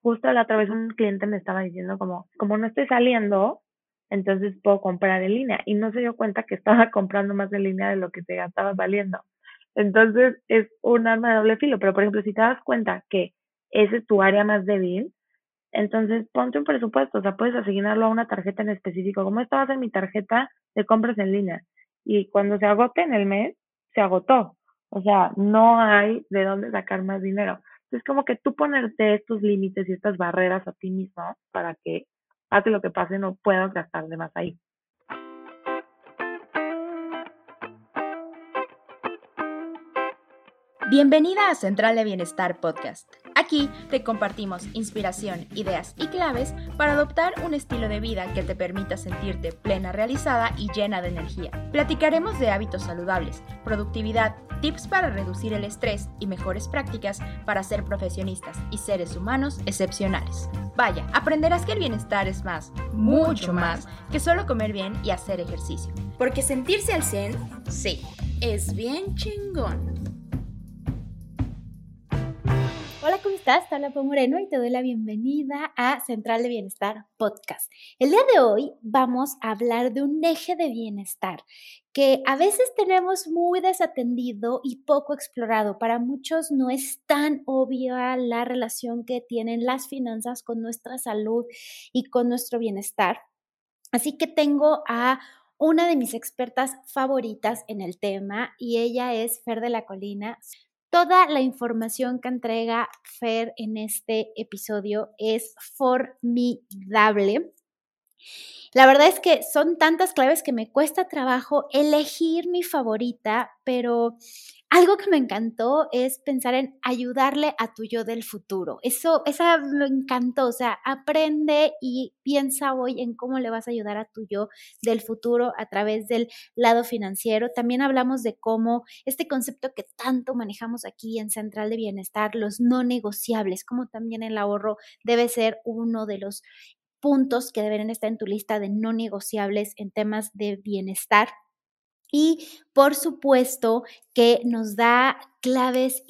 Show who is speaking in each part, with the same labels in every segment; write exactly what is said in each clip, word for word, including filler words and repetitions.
Speaker 1: justo la otra vez un cliente me estaba diciendo como, como no estoy saliendo, entonces puedo comprar en línea. Y no se dio cuenta que estaba comprando más en línea de lo que se gastaba saliendo. Entonces es un arma de doble filo. Pero por ejemplo, si te das cuenta que ese es tu área más débil, entonces ponte un presupuesto, o sea, puedes asignarlo a una tarjeta en específico. Como esta va a ser mi tarjeta de compras en línea. Y cuando se agote en el mes, se agotó. O sea, no hay de dónde sacar más dinero. Es como que tú ponerte estos límites y estas barreras a ti mismo para que pase lo que pase, no puedas gastar de más ahí.
Speaker 2: Bienvenida a Central de Bienestar Podcast. Aquí te compartimos inspiración, ideas y claves para adoptar un estilo de vida que te permita sentirte plena, realizada y llena de energía. Platicaremos de hábitos saludables, productividad, tips para reducir el estrés y mejores prácticas para ser profesionistas y seres humanos excepcionales. Vaya, aprenderás que el bienestar es más, mucho más, que solo comer bien y hacer ejercicio. Porque sentirse al cien, sí, es bien chingón.
Speaker 3: Hola, ¿cómo estás? Te habla Pau Moreno y te doy la bienvenida a Central de Bienestar Podcast. El día de hoy vamos a hablar de un eje de bienestar que a veces tenemos muy desatendido y poco explorado. Para muchos no es tan obvia la relación que tienen las finanzas con nuestra salud y con nuestro bienestar. Así que tengo a una de mis expertas favoritas en el tema y ella es Fer de la Colina. Toda la información que entrega Fer en este episodio es formidable. La verdad es que son tantas claves que me cuesta trabajo elegir mi favorita, pero algo que me encantó es pensar en ayudarle a tu yo del futuro. Eso, esa me encantó, o sea, aprende y piensa hoy en cómo le vas a ayudar a tu yo del futuro a través del lado financiero. También hablamos de cómo este concepto que tanto manejamos aquí en Central de Bienestar, los no negociables, como también el ahorro debe ser uno de los puntos que deberían estar en tu lista de no negociables en temas de bienestar. Y por supuesto que nos da claves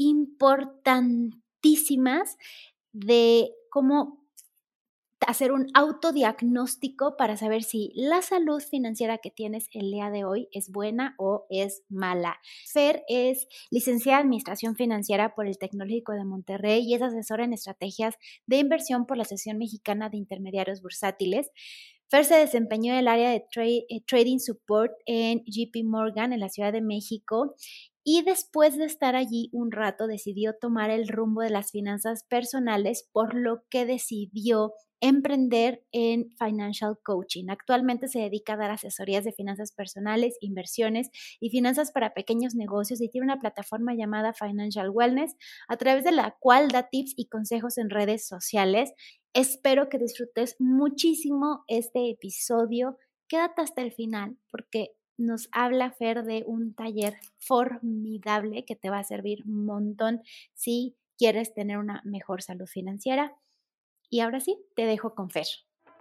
Speaker 3: importantísimas de cómo hacer un autodiagnóstico para saber si la salud financiera que tienes el día de hoy es buena o es mala. Fer es licenciada en Administración Financiera por el Tecnológico de Monterrey y es asesora en estrategias de inversión por la Asociación Mexicana de Intermediarios Bursátiles. Fer se desempeñó en el área de tra- eh, Trading Support en J P Morgan en la Ciudad de México y después de estar allí un rato decidió tomar el rumbo de las finanzas personales, por lo que decidió emprender en Financial Coaching. Actualmente se dedica a dar asesorías de finanzas personales, inversiones y finanzas para pequeños negocios y tiene una plataforma llamada Financial Wellness, a través de la cual da tips y consejos en redes sociales. Espero que disfrutes muchísimo este episodio. Quédate hasta el final porque nos habla Fer de un taller formidable que te va a servir un montón si quieres tener una mejor salud financiera. Y ahora sí, te dejo con Fer.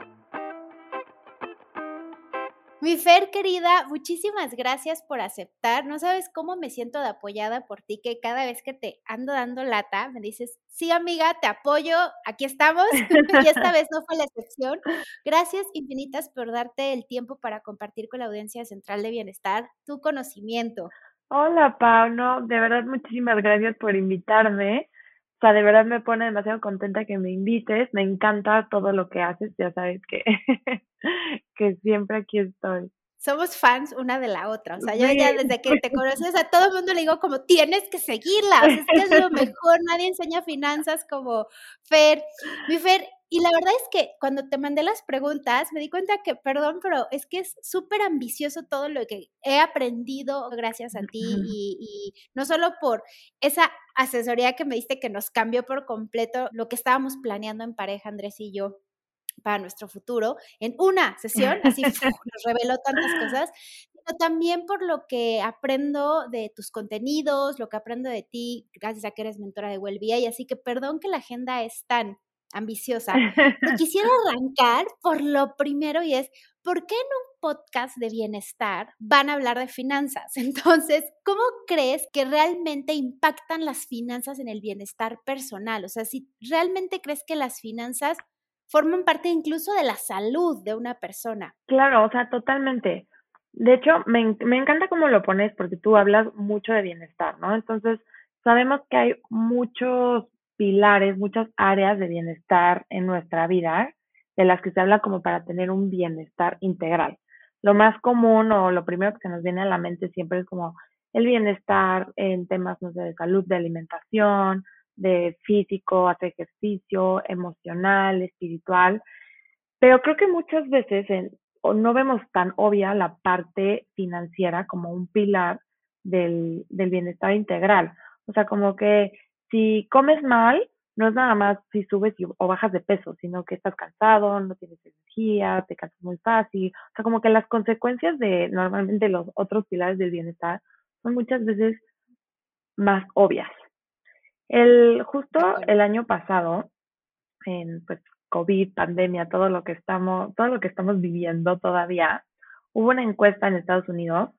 Speaker 3: Mi Fer querida, muchísimas gracias por aceptar. No sabes cómo me siento de apoyada por ti, que cada vez que te ando dando lata, me dices, sí amiga, te apoyo, aquí estamos. Y esta vez no fue la excepción. Gracias infinitas por darte el tiempo para compartir con la audiencia de Central de Bienestar tu conocimiento.
Speaker 1: Hola, Pau, no, de verdad muchísimas gracias por invitarme. O sea, de verdad me pone demasiado contenta que me invites. Me encanta todo lo que haces, ya sabes que, que siempre aquí estoy.
Speaker 3: Somos fans una de la otra, o sea, yo ya
Speaker 1: Sí,
Speaker 3: desde que te conoces a todo el mundo le digo como tienes que seguirla, o sea, es que es lo mejor, nadie enseña finanzas como Fer. Mi Fer, y la verdad es que cuando te mandé las preguntas me di cuenta que, perdón, pero es que es súper ambicioso todo lo que he aprendido gracias a ti y, y no solo por esa asesoría que me diste que nos cambió por completo lo que estábamos planeando en pareja, Andrés y yo, para nuestro futuro, en una sesión, así ¡fuf! Nos reveló tantas cosas, pero también por lo que aprendo de tus contenidos, lo que aprendo de ti, gracias a que eres mentora de Wellvia, y así que perdón que la agenda es tan ambiciosa, pero quisiera arrancar por lo primero y es, ¿por qué en un podcast de bienestar van a hablar de finanzas? Entonces, ¿cómo crees que realmente impactan las finanzas en el bienestar personal? O sea, si realmente crees que las finanzas forman parte incluso de la salud de una persona.
Speaker 1: Claro, o sea, totalmente. De hecho, me, en- me encanta cómo lo pones porque tú hablas mucho de bienestar, ¿no? Entonces, sabemos que hay muchos pilares, muchas áreas de bienestar en nuestra vida, de las que se habla como para tener un bienestar integral. Lo más común o lo primero que se nos viene a la mente siempre es como el bienestar en temas, no sé, de salud, de alimentación, de físico, hacer ejercicio, emocional, espiritual. Pero creo que muchas veces en- o no vemos tan obvia la parte financiera como un pilar del, del bienestar integral. O sea, como que si comes mal, no es nada más si subes y- o bajas de peso, sino que estás cansado, no tienes energía, te cansas muy fácil. O sea, como que las consecuencias de normalmente los otros pilares del bienestar son muchas veces más obvias. El,
Speaker 3: De
Speaker 1: justo
Speaker 3: acuerdo.
Speaker 1: el año pasado, en pues COVID, pandemia, todo lo que estamos, todo lo que estamos viviendo todavía, hubo una encuesta en Estados Unidos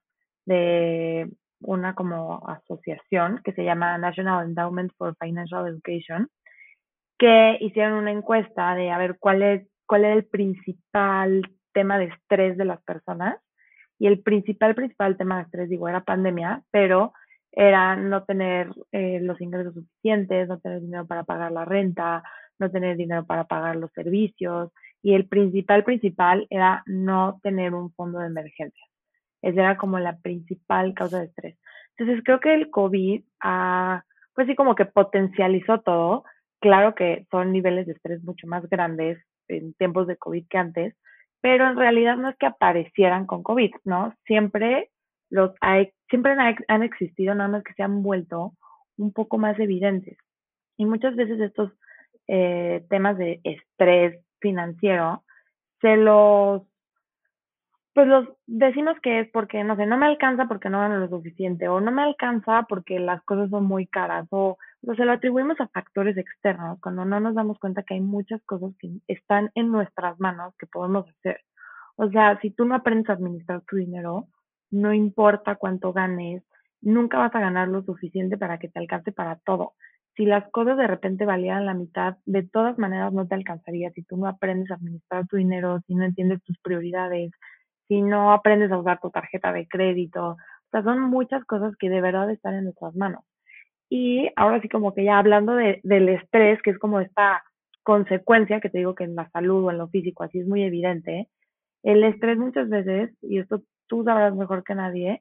Speaker 1: de una como asociación que se llama National Endowment for Financial Education, que hicieron una encuesta de a ver cuál es, cuál es el principal tema de estrés de las personas. Y el principal, principal tema de estrés, digo, era pandemia, pero era no tener eh, los ingresos suficientes, no tener dinero para pagar la renta, no tener dinero para pagar los servicios. Y el principal, principal era no tener un fondo de emergencia. Esa era como la principal causa de estrés. Entonces creo que el COVID, ah, pues sí, como que potencializó todo. Claro que son niveles de estrés mucho más grandes en tiempos de COVID que antes, pero en realidad no es que aparecieran con COVID, ¿no? Siempre los hay, siempre han, han existido, nada más que se han vuelto un poco más evidentes. Y muchas veces estos eh, temas de estrés financiero se los pues los decimos que es porque, no sé, no me alcanza porque no gano lo suficiente, o no me alcanza porque las cosas son muy caras, o, o se lo atribuimos a factores externos, cuando no nos damos cuenta que hay muchas cosas que están en nuestras manos que podemos hacer. O sea, si tú no aprendes a administrar tu dinero, no importa cuánto ganes, nunca vas a ganar lo suficiente para que te alcance para todo. Si las cosas de repente valieran la mitad, de todas maneras no te alcanzaría si tú no aprendes a administrar tu dinero, si no entiendes tus prioridades, si no aprendes a usar tu tarjeta de crédito. O sea, son muchas cosas que de verdad están en nuestras manos. Y ahora sí como que ya hablando de, del estrés, que es como esta consecuencia que te digo que en la salud o en lo físico así es muy evidente, el estrés muchas veces, y esto tú sabrás mejor que nadie,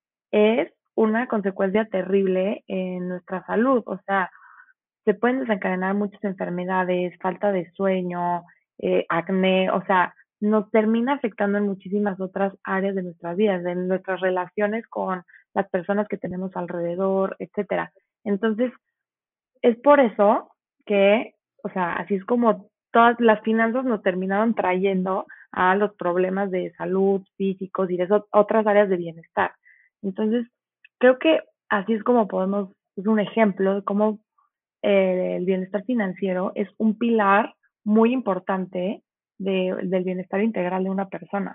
Speaker 1: es una consecuencia terrible en nuestra salud. O sea, se pueden desencadenar muchas enfermedades, falta de sueño, eh, acné, o sea, nos termina afectando en muchísimas otras áreas de nuestras vidas, de nuestras relaciones con las personas que tenemos alrededor, etcétera. Entonces, es por eso que, o sea, así es como todas las finanzas nos terminaron trayendo a los problemas de salud, físicos y de eso, otras áreas de bienestar. Entonces, creo que así es como podemos, es un ejemplo de cómo eh, el bienestar financiero es un pilar muy importante de, del bienestar integral de una persona.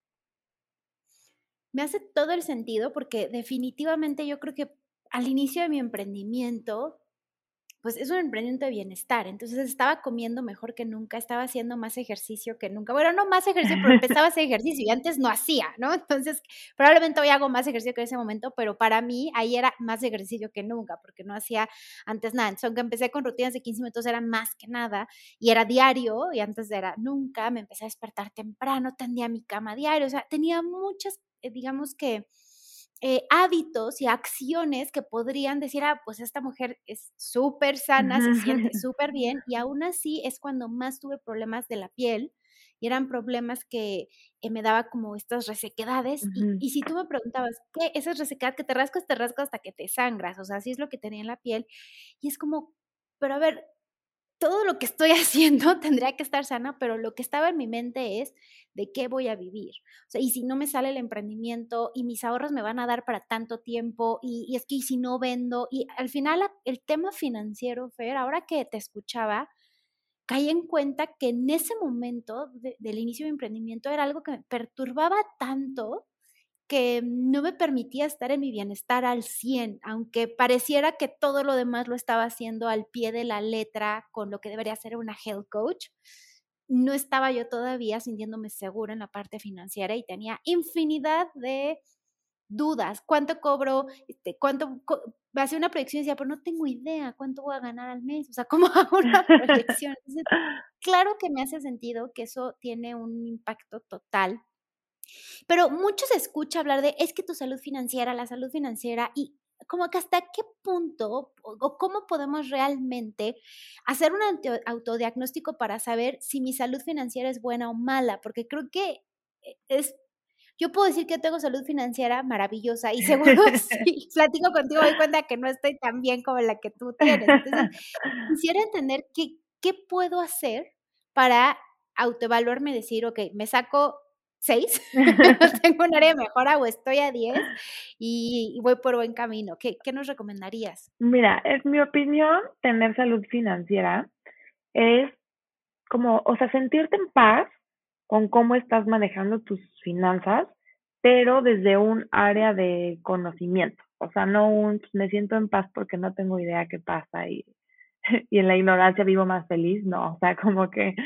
Speaker 3: Me hace todo el sentido porque definitivamente yo creo que al inicio de mi emprendimiento, pues es un emprendimiento de bienestar, entonces estaba comiendo mejor que nunca, estaba haciendo más ejercicio que nunca. Bueno, no más ejercicio, pero empezaba a hacer ejercicio y antes no hacía, ¿no? Entonces, probablemente hoy hago más ejercicio que en ese momento, pero para mí ahí era más ejercicio que nunca, porque no hacía antes nada. Entonces, aunque empecé con rutinas de quince minutos, era más que nada y era diario y antes era nunca. Me empecé a despertar temprano, tendía mi cama diario, o sea, tenía muchas, eh, digamos que eh, hábitos y acciones que podrían decir, ah, pues esta mujer es súper sana, se siente súper bien, y aún así es cuando más tuve problemas de la piel, y eran problemas que eh, me daba como estas resequedades, y, y si tú me preguntabas, ¿qué? Esa resequedad que te rascas, te rascas hasta que te sangras, o sea, así es lo que tenía en la piel, y es como, pero a ver, todo lo que estoy haciendo tendría que estar sana, pero lo que estaba en mi mente es de qué voy a vivir. O sea, y si no me sale el emprendimiento y mis ahorros me van a dar para tanto tiempo y, y es que y si no vendo y al final el tema financiero, Fer, ahora que te escuchaba, caí en cuenta que en ese momento de, del inicio de mi emprendimiento era algo que me perturbaba tanto que no me permitía estar en mi bienestar al cien, aunque pareciera que todo lo demás lo estaba haciendo al pie de la letra con lo que debería ser una health coach. No estaba yo todavía sintiéndome segura en la parte financiera y tenía infinidad de dudas. ¿Cuánto cobro? Este, ¿cuánto co hacía una proyección y decía, pero no tengo idea cuánto voy a ganar al mes? O sea, ¿cómo hago una proyección? Entonces, claro que me hace sentido que eso tiene un impacto total. Pero mucho se escucha hablar de, es que tu salud financiera, la salud financiera, y como que hasta qué punto o, o cómo podemos realmente hacer un auto- autodiagnóstico para saber si mi salud financiera es buena o mala, porque creo que eh, es, yo puedo decir que tengo salud financiera maravillosa y seguro si platico contigo me doy cuenta que no estoy tan bien como la que tú tienes. Entonces, quisiera entender qué, qué puedo hacer para autoevaluarme y decir, ok, me saco seis, tengo un área de mejora o estoy a diez y, y voy por buen camino. ¿Qué, qué nos recomendarías?
Speaker 1: Mira, es mi opinión, tener salud financiera es como, o sea, sentirte en paz con cómo estás manejando tus finanzas, pero desde un área de conocimiento. O sea, no un, pues, me siento en paz porque no tengo idea qué pasa y, y en la ignorancia vivo más feliz. No, o sea, como que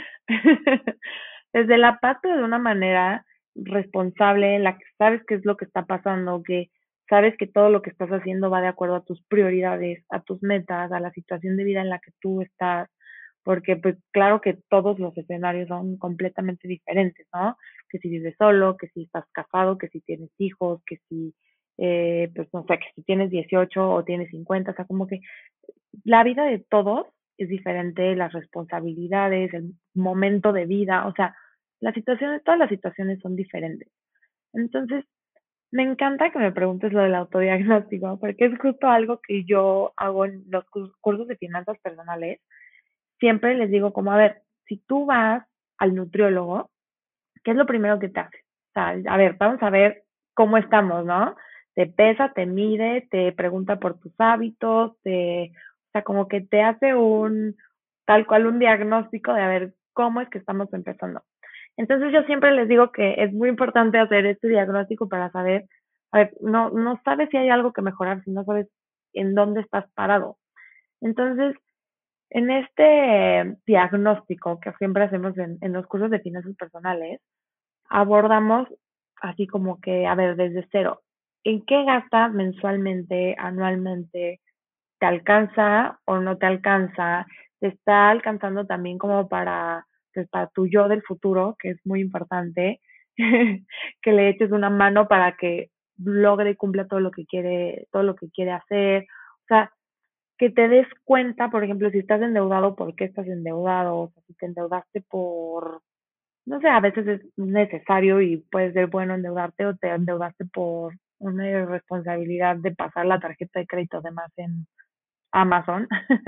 Speaker 1: desde la paz, pero de una manera responsable, en la que sabes qué es lo que está pasando, que sabes que todo lo que estás haciendo va de acuerdo a tus prioridades, a tus metas, a la situación de vida en la que tú estás, porque pues claro que todos los escenarios son completamente diferentes, ¿no? Que si vives solo, que si estás casado, que si tienes hijos, que si, eh, pues no sé, que si tienes dieciocho o tienes cincuenta, o sea, como que la vida de todos es diferente, las responsabilidades, el momento de vida, o sea, las situaciones, todas las situaciones son diferentes. Entonces, me encanta que me preguntes lo del autodiagnóstico, porque es justo algo que yo hago en los cursos de finanzas personales. Siempre les digo como, a ver, si tú vas al nutriólogo, ¿qué es lo primero que te hace? O sea, a ver, vamos a ver cómo estamos, ¿no? Te pesa, te mide, te pregunta por tus hábitos, te, o sea, como que te hace un, tal cual un diagnóstico de a ver cómo es que estamos empezando. Entonces yo siempre les digo que es muy importante hacer este diagnóstico para saber, a ver, no, no sabes si hay algo que mejorar, si no sabes en dónde estás parado. Entonces, en este diagnóstico que siempre hacemos en, en los cursos de finanzas personales, abordamos así como que, a ver, desde cero, ¿en qué gastas mensualmente, anualmente? ¿Te alcanza o no te alcanza? ¿Te está alcanzando también como para, pues, para tu yo del futuro, que es muy importante, que le eches una mano para que logre y cumpla todo lo que quiere, todo lo que quiere hacer? O sea, que te des cuenta, por ejemplo, si estás endeudado, ¿por qué estás endeudado? O sea, si te endeudaste por, no sé, a veces es necesario y puede ser bueno endeudarte o te endeudaste por una irresponsabilidad de pasar la tarjeta de crédito además en Amazon.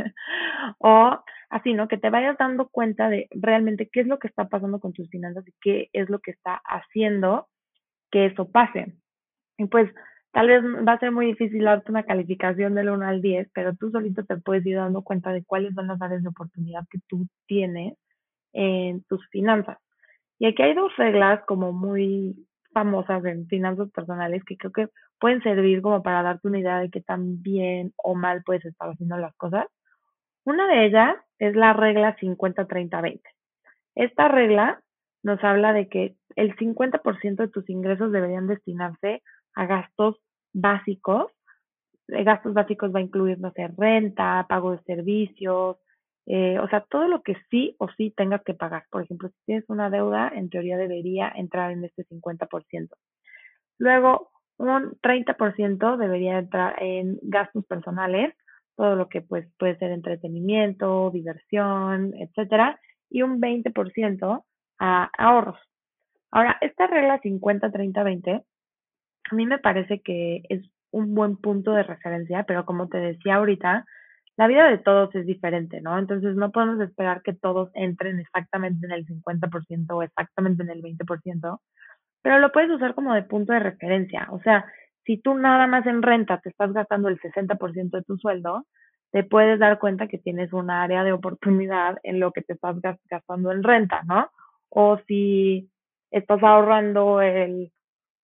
Speaker 1: O así, ¿no? Que te vayas dando cuenta de realmente qué es lo que está pasando con tus finanzas y qué es lo que está haciendo que eso pase. Y pues tal vez va a ser muy difícil darte una calificación del uno al diez, pero tú solito te puedes ir dando cuenta de cuáles son las áreas de oportunidad que tú tienes en tus finanzas. Y aquí hay dos reglas como muy famosas en finanzas personales que creo que pueden servir como para darte una idea de qué tan bien o mal puedes estar haciendo las cosas. Una de ellas es la regla cincuenta treinta veinte. Esta regla nos habla de que el cincuenta por ciento de tus ingresos deberían destinarse a gastos básicos. Eh, gastos básicos va a incluir, no sé, renta, pago de servicios, eh, o sea, todo lo que sí o sí tengas que pagar. Por ejemplo, si tienes una deuda, en teoría debería entrar en este cincuenta por ciento. Luego, un treinta por ciento debería entrar en gastos personales, todo lo que pues puede ser entretenimiento, diversión, etcétera, y un veinte por ciento a ahorros. Ahora, esta regla cincuenta treinta veinte a mí me parece que es un buen punto de referencia, pero como te decía ahorita, la vida de todos es diferente, ¿no? Entonces no podemos esperar que todos entren exactamente en el cincuenta por ciento o exactamente en el veinte por ciento, pero lo puedes usar como de punto de referencia. O sea, si tú nada más en renta te estás gastando el sesenta por ciento de tu sueldo, te puedes dar cuenta que tienes un área de oportunidad en lo que te estás gastando en renta, ¿no? O si estás ahorrando el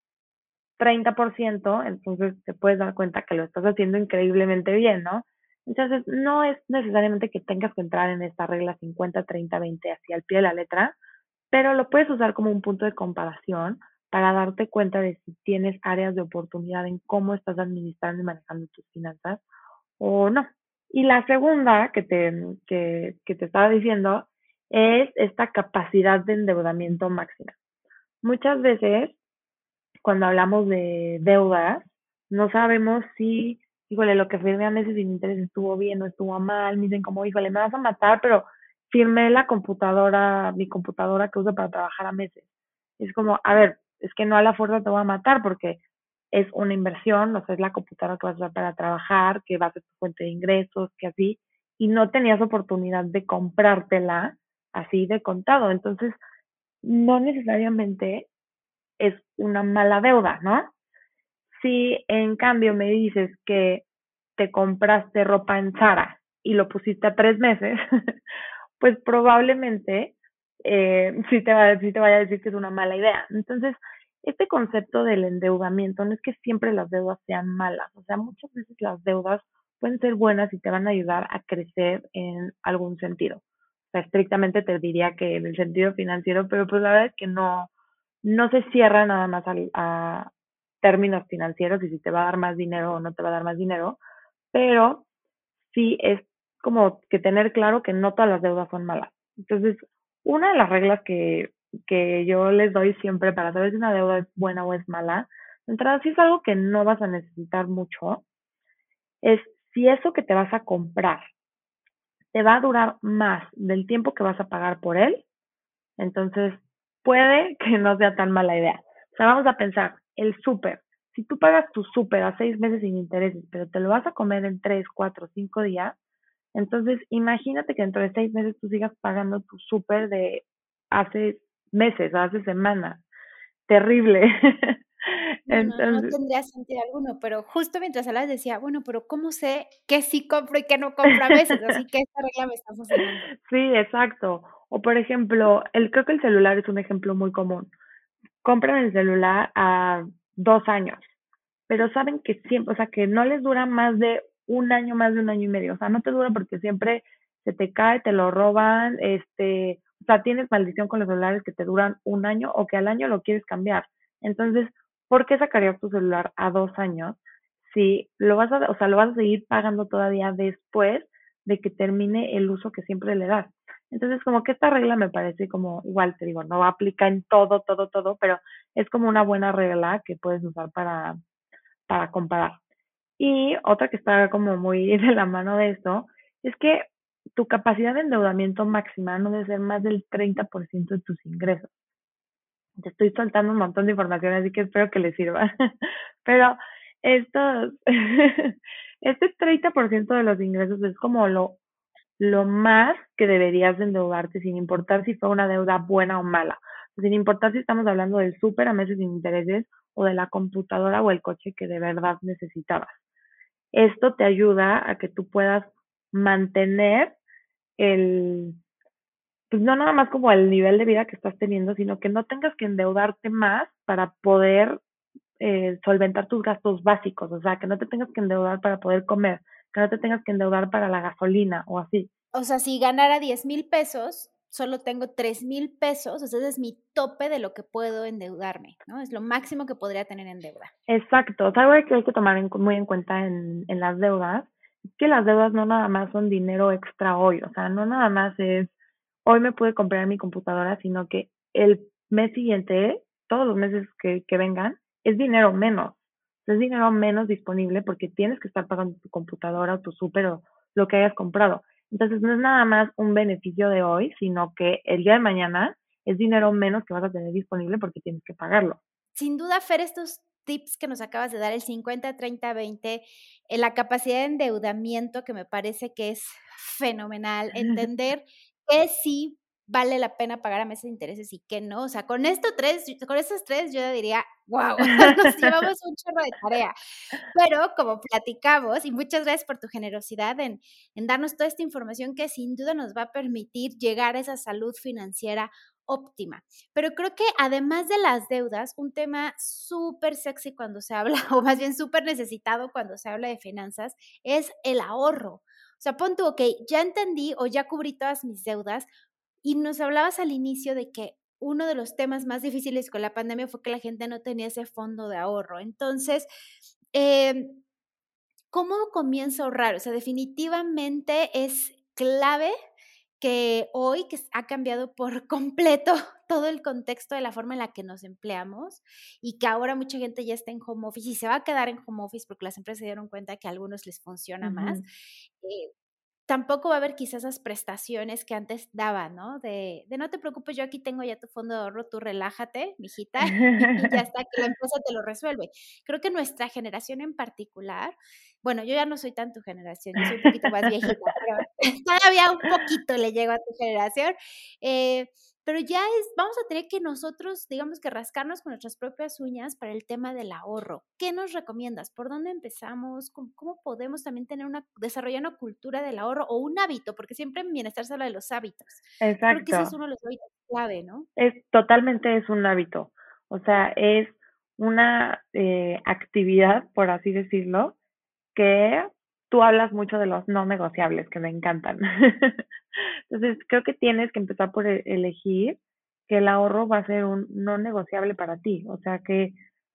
Speaker 1: treinta por ciento, entonces te puedes dar cuenta que lo estás haciendo increíblemente bien, ¿no? Entonces, no es necesariamente que tengas que entrar en esta regla cincuenta, treinta, veinte así al pie de la letra, pero lo puedes usar como un punto de comparación para darte cuenta de si tienes áreas de oportunidad en cómo estás administrando y manejando tus finanzas o no. Y la segunda que te, que, que te estaba diciendo es esta capacidad de endeudamiento máxima. Muchas veces cuando hablamos de deudas, no sabemos si, híjole, lo que firmé a meses sin interés estuvo bien o estuvo mal. Me dicen como, híjole, me vas a matar, pero firmé la computadora, mi computadora que uso para trabajar a meses. Es como, a ver, es que no a la fuerza te voy a matar porque es una inversión, o sea, es la computadora que vas a usar para trabajar, que va a ser tu fuente de ingresos, que así, y no tenías oportunidad de comprártela así de contado. Entonces, no necesariamente es una mala deuda, ¿no? Si en cambio me dices que te compraste ropa en Zara y lo pusiste a tres meses, pues probablemente eh, sí, te va, sí te vaya a decir que es una mala idea. Entonces, este concepto del endeudamiento no es que siempre las deudas sean malas, o sea, muchas veces las deudas pueden ser buenas y te van a ayudar a crecer en algún sentido. O sea, estrictamente te diría que en el sentido financiero, pero pues la verdad es que no, no se cierra nada más al- a términos financieros y si te va a dar más dinero o no te va a dar más dinero, pero sí es como que tener claro que no todas las deudas son malas. Entonces, una de las reglas que, que yo les doy siempre para saber si una deuda es buena o es mala, de entrada, si es algo que no vas a necesitar mucho, es si eso que te vas a comprar te va a durar más del tiempo que vas a pagar por él, entonces puede que no sea tan mala idea. O sea, vamos a pensar, el súper. Si tú pagas tu súper a seis meses sin intereses, pero te lo vas a comer en tres, cuatro, cinco días, entonces imagínate que dentro de seis meses tú sigas pagando tu súper de hace meses, hace semanas. Terrible.
Speaker 3: No, no, no
Speaker 1: Entonces,
Speaker 3: tendría sentido alguno, pero justo mientras hablabas decía, bueno, pero ¿cómo sé qué sí compro y qué no compro a veces? Así que esta regla me está fascinando.
Speaker 1: sí, exacto. O por ejemplo, el, creo que el celular es un ejemplo muy común. Compran el celular a dos años, pero saben que siempre, o sea, que no les dura más de un año, más de un año y medio. O sea, no te dura porque siempre se te cae, te lo roban, este, o sea, tienes maldición con los celulares que te duran un año o que al año lo quieres cambiar. Entonces, ¿por qué sacarías tu celular a dos años si lo vas a, o sea, lo vas a seguir pagando todavía después de que termine el uso que siempre le das? Entonces, como que esta regla me parece como, igual te digo, no aplica en todo, todo, todo, pero es como una buena regla que puedes usar para, para comparar. Y otra que está como muy de la mano de esto es que tu capacidad de endeudamiento máxima no debe ser más del treinta por ciento de tus ingresos. Te estoy soltando un montón de información, así que espero que les sirva. Pero estos, este treinta por ciento de los ingresos es como lo, lo más que deberías de endeudarte, sin importar si fue una deuda buena o mala. Sin importar si estamos hablando del súper a meses sin intereses o de la computadora o el coche que de verdad necesitabas. Esto te ayuda a que tú puedas mantener el, pues no nada más como el nivel de vida que estás teniendo, sino que no tengas que endeudarte más para poder eh, solventar tus gastos básicos, o sea, que no te tengas que endeudar para poder comer, que no te tengas que endeudar para la gasolina o así.
Speaker 3: O sea, si ganara diez mil pesos, solo tengo tres mil pesos, o sea, ese es mi tope de lo que puedo endeudarme, ¿no? Es lo máximo que podría tener en deuda.
Speaker 1: Exacto, o sea, algo que hay que tomar en- muy en cuenta en, en las deudas es que las deudas no nada más son dinero extra hoy, o sea, no nada más es hoy me pude comprar mi computadora, sino que el mes siguiente, todos los meses que, que vengan, es dinero menos, es dinero menos disponible porque tienes que estar pagando tu computadora o tu súper o lo que hayas comprado. Entonces no es nada más un beneficio de hoy, sino que el día de mañana es dinero menos que vas a tener disponible porque tienes que pagarlo.
Speaker 3: Sin duda, Fer, estos tips que nos acabas de dar, el cincuenta, treinta, veinte, eh, la capacidad de endeudamiento, que me parece que es fenomenal, entender qué sí vale la pena pagar a meses de intereses y qué no. O sea, con esto tres, con estos tres yo diría, wow, nos llevamos un chorro de tarea. Pero como platicamos, y muchas gracias por tu generosidad en, en darnos toda esta información que sin duda nos va a permitir llegar a esa salud financiera óptima. Pero creo que además de las deudas, un tema súper sexy cuando se habla, o más bien súper necesitado cuando se habla de finanzas, es el ahorro. O sea, pon tú, ok, ya entendí o ya cubrí todas mis deudas, y nos hablabas al inicio de que uno de los temas más difíciles con la pandemia fue que la gente no tenía ese fondo de ahorro. Entonces, eh, ¿cómo comienzo a ahorrar? O sea, definitivamente es clave que hoy, que ha cambiado por completo todo el contexto de la forma en la que nos empleamos y que ahora mucha gente ya está en home office y se va a quedar en home office porque las empresas se dieron cuenta que a algunos les funciona más.
Speaker 1: Ujú.
Speaker 3: Eh, Tampoco va a haber quizás esas prestaciones que antes daban, ¿no? De, de no te preocupes, yo aquí tengo ya tu fondo de ahorro, tú relájate, mijita, y ya está, que la empresa te lo resuelve. Creo que nuestra generación en particular, bueno, yo ya no soy tan tu generación, yo soy un poquito más viejita, pero todavía un poquito le llego a tu generación, eh, pero ya es, vamos a tener que nosotros, digamos que rascarnos con nuestras propias uñas para el tema del ahorro. ¿Qué nos recomiendas? ¿Por dónde empezamos? ¿Cómo, cómo podemos también tener una, desarrollar una cultura del ahorro o un hábito? Porque siempre en bienestar se habla de los hábitos. Creo que ese es
Speaker 1: Exacto.
Speaker 3: uno de los hábitos clave, ¿no?
Speaker 1: Es totalmente es un hábito. O sea, es una eh, actividad, por así decirlo, que tú hablas mucho de los no negociables, que me encantan. Entonces, creo que tienes que empezar por e- elegir que el ahorro va a ser un no negociable para ti. O sea, que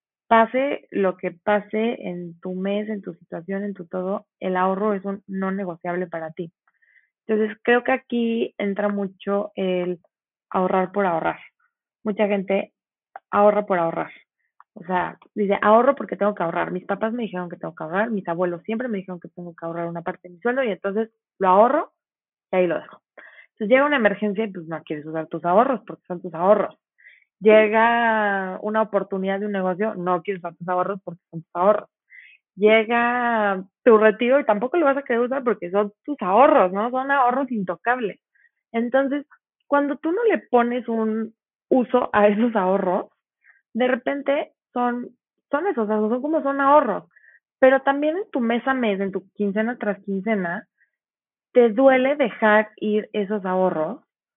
Speaker 1: pase lo que pase en tu mes, en tu situación, en tu todo, el ahorro es un no negociable para ti. Entonces, creo que aquí entra mucho el ahorrar por ahorrar. Mucha gente ahorra por ahorrar. O sea, dice, ahorro porque tengo que ahorrar. Mis papás me dijeron que tengo que ahorrar, mis abuelos siempre me dijeron que tengo que ahorrar una parte de mi sueldo y entonces lo ahorro y ahí lo dejo. Entonces llega una emergencia y pues no quieres usar tus ahorros porque son tus ahorros. Llega una oportunidad de un negocio, no quieres usar tus ahorros porque son tus ahorros. Llega tu retiro y tampoco lo vas a querer usar porque son tus ahorros, ¿no? Son ahorros intocables. Entonces, cuando tú no le pones un uso a esos ahorros, de repente son, son esos, o sea, son como son ahorros. Pero también en tu mes a mes, en tu quincena tras quincena, te duele dejar ir esos ahorros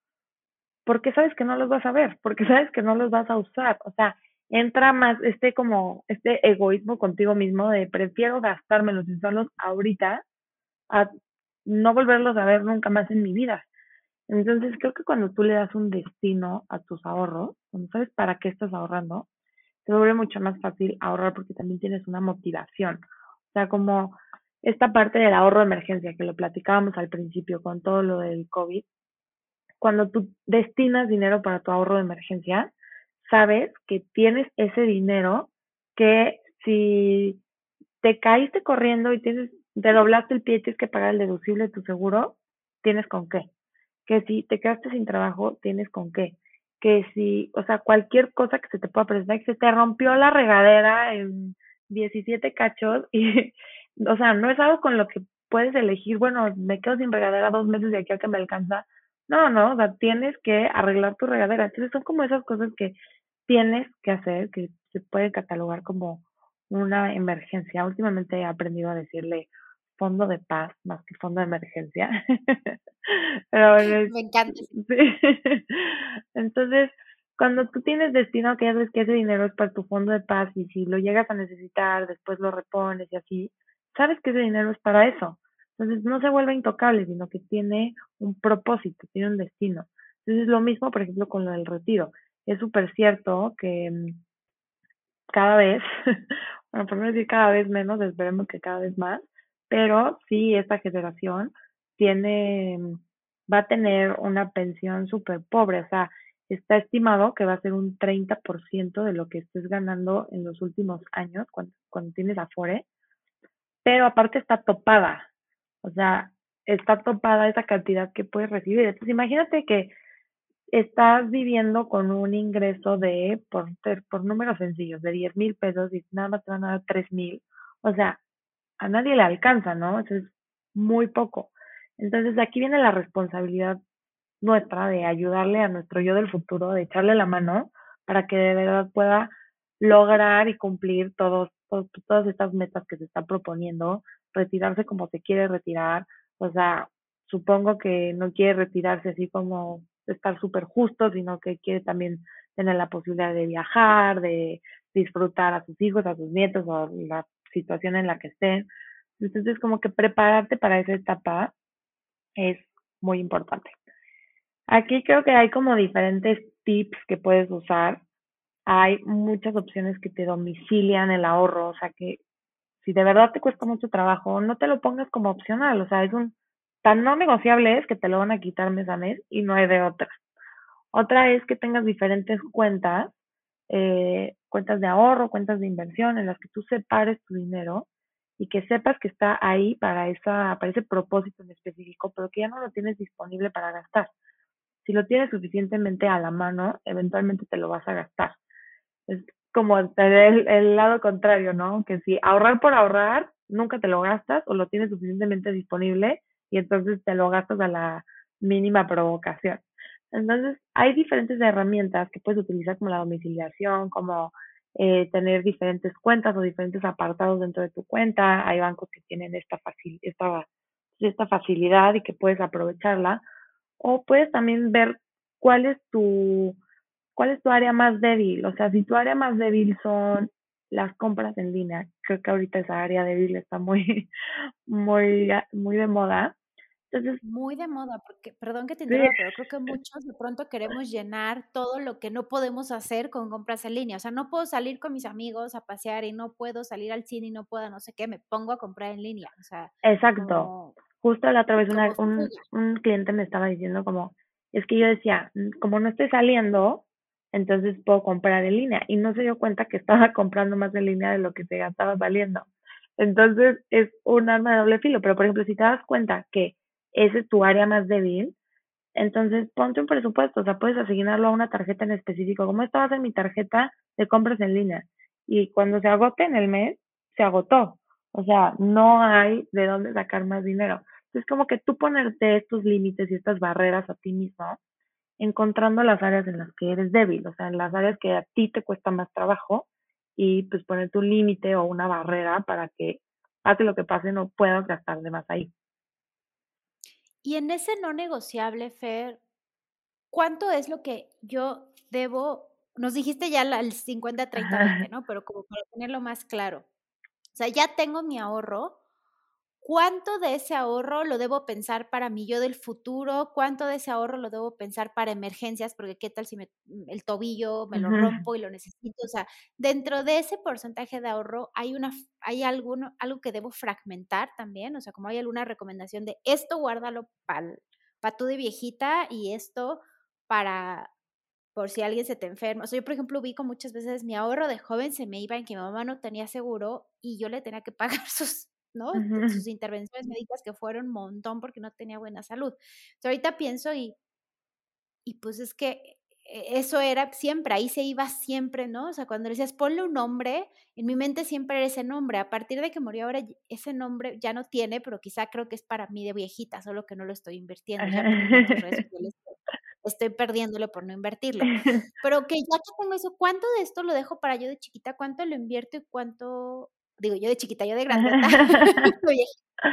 Speaker 1: porque sabes que no los vas a ver, porque sabes que no los vas a usar. O sea, entra más este como, este egoísmo contigo mismo de prefiero gastármelos y usarlos ahorita a no volverlos a ver nunca más en mi vida. Entonces creo que cuando tú le das un destino a tus ahorros, cuando sabes para qué estás ahorrando, te vuelve mucho más fácil ahorrar porque también tienes una motivación. O sea, como esta parte del ahorro de emergencia que lo platicábamos al principio con todo lo del COVID, cuando tú destinas dinero para tu ahorro de emergencia, sabes que tienes ese dinero que si te caíste corriendo y tienes, te doblaste el pie y tienes que pagar el deducible de tu seguro, tienes con qué. Que si te quedaste sin trabajo, tienes con qué. Que si, o sea, cualquier cosa que se te pueda presentar, que se te rompió la regadera en diecisiete cachos y, o sea, no es algo con lo que puedes elegir, bueno, me quedo sin regadera dos meses de aquí a que me alcanza. No, no, o sea, tienes que arreglar tu regadera. Entonces son como esas cosas que tienes que hacer, que se pueden catalogar como una emergencia. Últimamente he aprendido a decirle fondo de paz más que fondo de emergencia. Pero bueno, es-
Speaker 3: Me encanta.
Speaker 1: sí. Entonces, cuando tú tienes destino que ya sabes que ese dinero es para tu fondo de paz y si lo llegas a necesitar, después lo repones y así, sabes que ese dinero es para eso. Entonces no se vuelve intocable, sino que tiene un propósito, tiene un destino. Entonces lo mismo, por ejemplo, con lo del retiro. Es súper cierto que mm, cada vez, bueno, por no decir cada vez menos, esperemos que cada vez más, pero sí, esta generación tiene, va a tener una pensión súper pobre, o sea, está estimado que va a ser un treinta por ciento de lo que estés ganando en los últimos años cuando, cuando tienes Afore, pero aparte está topada, o sea, está topada esa cantidad que puedes recibir. Entonces, imagínate que estás viviendo con un ingreso de, por, por números sencillos, de diez mil pesos y nada más te van a dar tres mil, o sea, a nadie le alcanza, ¿no? Eso es muy poco. Entonces aquí viene la responsabilidad nuestra de ayudarle a nuestro yo del futuro, de echarle la mano para que de verdad pueda lograr y cumplir todos, todos- todas estas metas que se está proponiendo, retirarse como se quiere retirar, o sea, supongo que no quiere retirarse así como estar súper justo, sino que quiere también tener la posibilidad de viajar, de disfrutar a sus hijos, a sus nietos o la situación en la que estén. Entonces, como que prepararte para esa etapa es muy importante. Aquí creo que hay como diferentes tips que puedes usar. Hay muchas opciones que te domicilian el ahorro, o sea que si de verdad te cuesta mucho trabajo, no te lo pongas como opcional, o sea, es un tan no negociable es que te lo van a quitar mes a mes y no hay de otra. Otra es que tengas diferentes cuentas, eh, cuentas de ahorro, cuentas de inversión, en las que tú separes tu dinero y que sepas que está ahí para esa, para ese propósito en específico, pero que ya no lo tienes disponible para gastar. Si lo tienes suficientemente a la mano, eventualmente te lo vas a gastar. Es como el, el lado contrario, ¿no? Que si ahorrar por ahorrar, nunca te lo gastas o lo tienes suficientemente disponible y entonces te lo gastas a la mínima provocación. Entonces, hay diferentes herramientas que puedes utilizar como la domiciliación, como eh, tener diferentes cuentas o diferentes apartados dentro de tu cuenta. Hay bancos que tienen esta, facil esta, esta facilidad y que puedes aprovecharla. O puedes también ver cuál es tu ¿cuál es tu área más débil? O sea, si tu área más débil son las compras en línea, creo que ahorita esa área débil está muy, muy, muy de moda. Entonces,
Speaker 3: Muy de moda, porque, perdón que te
Speaker 1: sí,
Speaker 3: interrumpa, pero creo que muchos de pronto queremos llenar todo lo que no podemos hacer con compras en línea. O sea, no puedo salir con mis amigos a pasear y no puedo salir al cine y no puedo no sé qué, me pongo a comprar en línea. O sea,
Speaker 1: exacto.
Speaker 3: como,
Speaker 1: Justo la otra vez
Speaker 3: como
Speaker 1: una, un,
Speaker 3: suya.
Speaker 1: un cliente me estaba diciendo como, es que yo decía, "Mm, como no estoy saliendo, entonces puedo comprar en línea". Y no se dio cuenta que estaba comprando más en línea de lo que se gastaba saliendo. Entonces es un arma de doble filo. Pero, por ejemplo, si te das cuenta que ese es tu área más débil, entonces ponte un presupuesto, o sea, puedes asignarlo a una tarjeta en específico. Como esta va a ser mi tarjeta de compras en línea. Y cuando se agote en el mes, se agotó. O sea, no hay de dónde sacar más dinero. Entonces, como que tú ponerte estos límites y estas barreras a ti mismo, encontrando las áreas en las que eres débil, o sea, en las áreas que a ti te cuesta más trabajo y pues ponerte un límite o una barrera para que pase lo que pase, no puedas gastar de más ahí.
Speaker 3: Y en ese no negociable, Fer, ¿cuánto es lo que yo debo? Nos dijiste ya la- el cincuenta, treinta, veinte, ¿no? Pero como para tenerlo más claro. O sea, ya tengo mi ahorro. ¿Cuánto de ese ahorro lo debo pensar para mi yo del futuro? ¿Cuánto de ese ahorro lo debo pensar para emergencias? Porque qué tal si me, mm, el tobillo me lo
Speaker 1: Ujú.
Speaker 3: rompo y lo necesito. O sea, dentro de ese porcentaje de ahorro hay una, f- hay alguno, algo que debo fragmentar también. O sea, como hay alguna recomendación de esto guárdalo para tú de viejita y esto para por si alguien se te enferma. O sea, yo, por ejemplo, ubico muchas veces mi ahorro de joven se me iba en que mi mamá no tenía seguro y yo le tenía que pagar sus, ¿no?
Speaker 1: Ujú.
Speaker 3: Sus intervenciones médicas que fueron un montón porque no tenía buena salud. O sea, ahorita pienso y, y pues es que e- eso era siempre, ahí se iba siempre, ¿no? O sea, cuando le decías ponle un nombre, en mi mente siempre era ese nombre. A partir de que murió ahora, y- ese nombre ya no tiene, pero quizá creo que es para mí de viejita, solo que no lo estoy invirtiendo. Ya por muchas redes sociales estoy perdiéndolo por no invertirlo. Pero que ya que tengo eso, ¿cuánto de esto lo dejo para yo de chiquita? ¿Cuánto lo invierto y cuánto, digo yo de chiquita, yo de grandota, oye,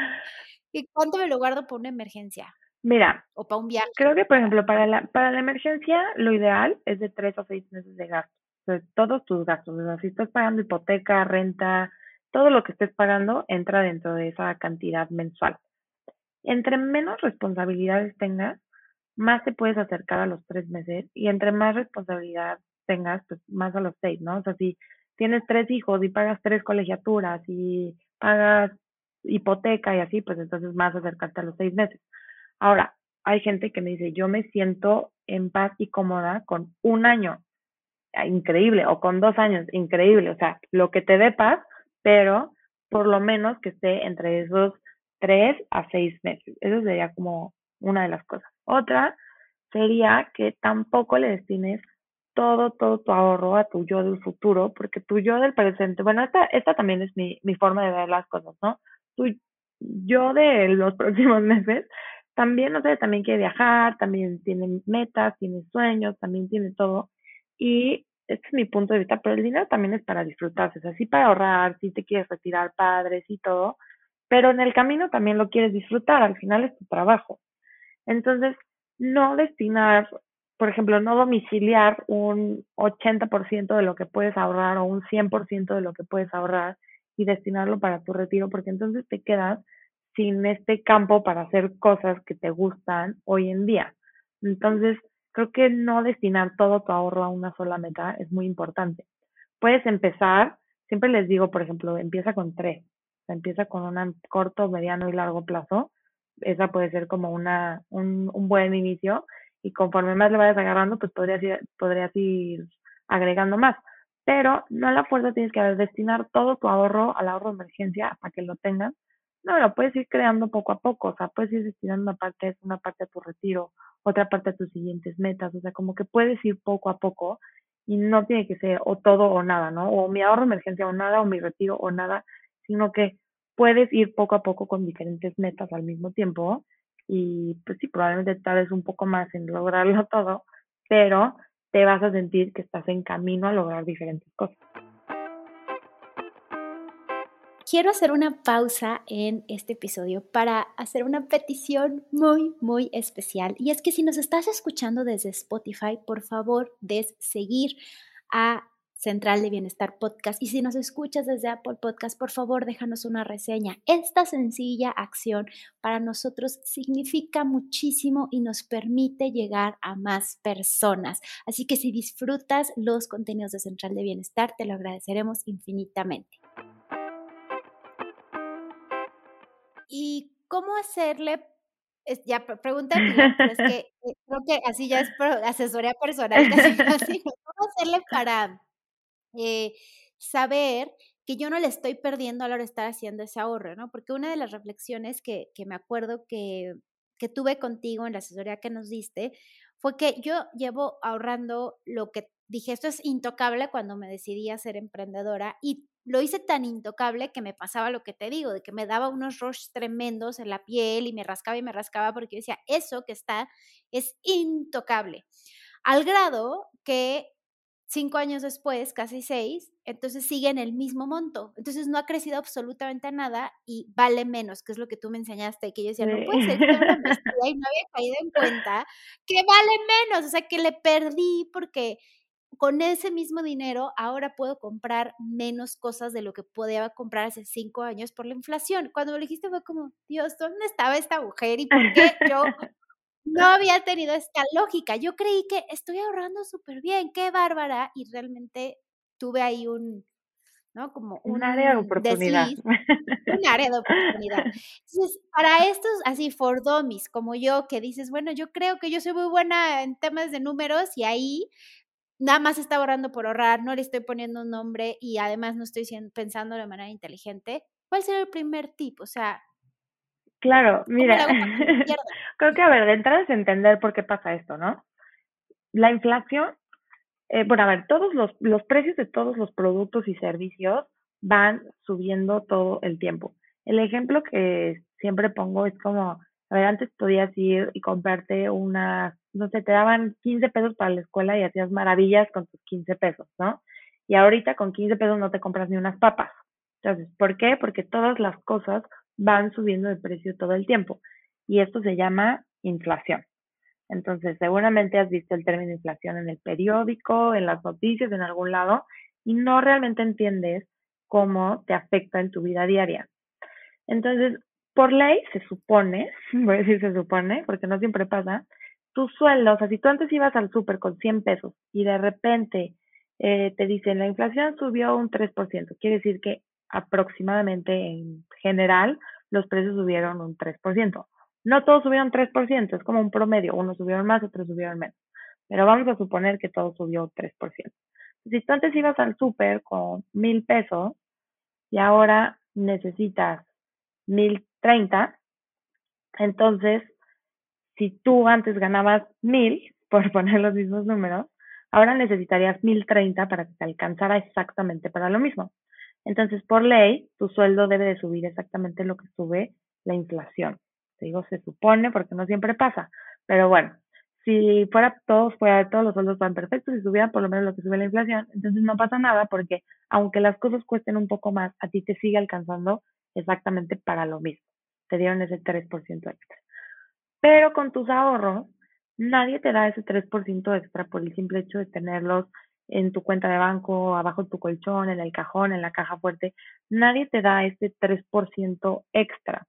Speaker 3: y cuánto me lo guardo por una emergencia
Speaker 1: Mira,
Speaker 3: o para un viaje
Speaker 1: creo que,
Speaker 3: o
Speaker 1: por
Speaker 3: para,
Speaker 1: ejemplo, para la, para la emergencia, lo ideal es de tres a seis meses de gasto. O sea, todos tus gastos. O sea, si estás pagando hipoteca, renta, todo lo que estés pagando entra dentro de esa cantidad mensual. Entre menos responsabilidades tengas, más te puedes acercar a los tres meses y entre más responsabilidad tengas, pues más a los seis, ¿no? O sea, si tienes tres hijos y pagas tres colegiaturas y pagas hipoteca y así, pues entonces más acercarte a los seis meses. Ahora, hay gente que me dice, yo me siento en paz y cómoda con un año, ah, increíble, o con dos años, increíble, o sea, lo que te dé paz, pero por lo menos que esté entre esos tres a seis meses. Eso sería como una de las cosas. Otra sería que tampoco le destines todo, todo tu ahorro a tu yo del futuro, porque tu yo del presente, bueno, esta, esta también es mi, mi forma de ver las cosas, ¿no? Tu yo de los próximos meses también, no sé, también quiere viajar, también tiene metas, tiene sueños, también tiene todo. Y este es mi punto de vista, pero el dinero también es para disfrutarse, o sea, sí para ahorrar, sí te quieres retirar padres y todo, pero en el camino también lo quieres disfrutar, al final es tu trabajo. Entonces, no destinar, por ejemplo, no domiciliar un ochenta por ciento de lo que puedes ahorrar o un cien por ciento de lo que puedes ahorrar y destinarlo para tu retiro, porque entonces te quedas sin este campo para hacer cosas que te gustan hoy en día. Entonces, creo que no destinar todo tu ahorro a una sola meta es muy importante. Puedes empezar, siempre les digo, por ejemplo, empieza con tres, o sea, empieza con un corto, mediano y largo plazo. Esa puede ser como una, un, un buen inicio y conforme más le vayas agarrando, pues podrías ir, podrías ir agregando más. Pero no a la fuerza tienes que destinar todo tu ahorro al ahorro de emergencia para que lo tengas. No, lo puedes ir creando poco a poco, o sea, puedes ir destinando una parte, una parte a tu retiro, otra parte a tus siguientes metas, o sea, como que puedes ir poco a poco y no tiene que ser o todo o nada, ¿no? O mi ahorro de emergencia o nada, o mi retiro o nada, sino que puedes ir poco a poco con diferentes metas al mismo tiempo y pues sí, probablemente tardes un poco más en lograrlo todo, pero te vas a sentir que estás en camino a lograr diferentes cosas.
Speaker 3: Quiero hacer una pausa en este episodio para hacer una petición muy, muy especial. Y es que si nos estás escuchando desde Spotify, por favor, des seguir a Central de Bienestar Podcast. Y si nos escuchas desde Apple Podcast, por favor, déjanos una reseña. Esta sencilla acción para nosotros significa muchísimo y nos permite llegar a más personas. Así que si disfrutas los contenidos de Central de Bienestar, te lo agradeceremos infinitamente. ¿Y cómo hacerle? Es, ya pregunta de Pilar, pero es que eh, creo que así ya es pro, asesoría personal, casi, casi. ¿Cómo hacerle para eh, saber que yo no le estoy perdiendo a la hora de estar haciendo ese ahorro, ¿no? Porque una de las reflexiones que, que me acuerdo que, que tuve contigo en la asesoría que nos diste fue que yo llevo ahorrando lo que dije, esto es intocable cuando me decidí a ser emprendedora y lo hice tan intocable que me pasaba lo que te digo, de que me daba unos rush tremendos en la piel y me rascaba y me rascaba porque yo decía, eso que está es intocable. Al grado que cinco años después, casi seis, entonces sigue en el mismo monto. Entonces no ha crecido absolutamente nada y vale menos, que es lo que tú me enseñaste, que yo decía,
Speaker 1: Sí.
Speaker 3: no puede ser que tenga una maestría y no había caído en cuenta que vale menos, o sea, que le perdí porque con ese mismo dinero ahora puedo comprar menos cosas de lo que podía comprar hace cinco años por la inflación. Cuando me lo dijiste fue como, Dios, ¿dónde estaba esta mujer y por qué yo no había tenido esta lógica? Yo creí que estoy ahorrando súper bien, qué bárbara, y realmente tuve ahí un, ¿no? Como
Speaker 1: Un área de
Speaker 3: un
Speaker 1: oportunidad.
Speaker 3: desliz, un área de oportunidad. Entonces, para estos así for dummies como yo, que dices, bueno, yo creo que yo soy muy buena en temas de números y ahí nada más está ahorrando por ahorrar, no le estoy poniendo un nombre y además no estoy siendo, pensando de manera inteligente, ¿cuál sería el primer tip? O sea,
Speaker 1: Claro,
Speaker 3: ¿cómo le
Speaker 1: mira,
Speaker 3: hago para que no me pierda?
Speaker 1: creo que a ver, de entrada es entender por qué pasa esto, ¿no? La inflación, eh, bueno, a ver, todos los, los precios de todos los productos y servicios van subiendo todo el tiempo. El ejemplo que siempre pongo es como, a ver, antes podías ir y comprarte una, no sé, te daban quince pesos para la escuela y hacías maravillas con tus quince pesos, ¿no? Y ahorita con quince pesos no te compras ni unas papas. Entonces, ¿por qué? Porque todas las cosas van subiendo de precio todo el tiempo. Y esto se llama inflación. Entonces, seguramente has visto el término inflación en el periódico, en las noticias, en algún lado, y no realmente entiendes cómo te afecta en tu vida diaria. Entonces, por ley, se supone, voy a decir se supone, porque no siempre pasa, tu sueldo, o sea, si tú antes ibas al súper con cien pesos y de repente eh, te dicen la inflación subió un tres por ciento, quiere decir que aproximadamente en general los precios subieron un tres por ciento. No todos subieron tres por ciento, es como un promedio, unos subieron más, otros subieron menos, pero vamos a suponer que todo subió tres por ciento. Si tú antes ibas al súper con mil pesos y ahora necesitas mil treinta, entonces si tú antes ganabas mil, por poner los mismos números, ahora necesitarías mil treinta para que te alcanzara exactamente para lo mismo. Entonces, por ley, tu sueldo debe de subir exactamente lo que sube la inflación. Te digo se supone porque no siempre pasa, pero bueno, si fuera todos, fuera, todos los sueldos van perfectos y subieran por lo menos lo que sube la inflación, entonces no pasa nada porque aunque las cosas cuesten un poco más, a ti te sigue alcanzando exactamente para lo mismo. Te dieron ese tres por ciento extra. Pero con tus ahorros, nadie te da ese tres por ciento extra por el simple hecho de tenerlos en tu cuenta de banco, abajo de tu colchón, en el cajón, en la caja fuerte. Nadie te da ese tres por ciento extra.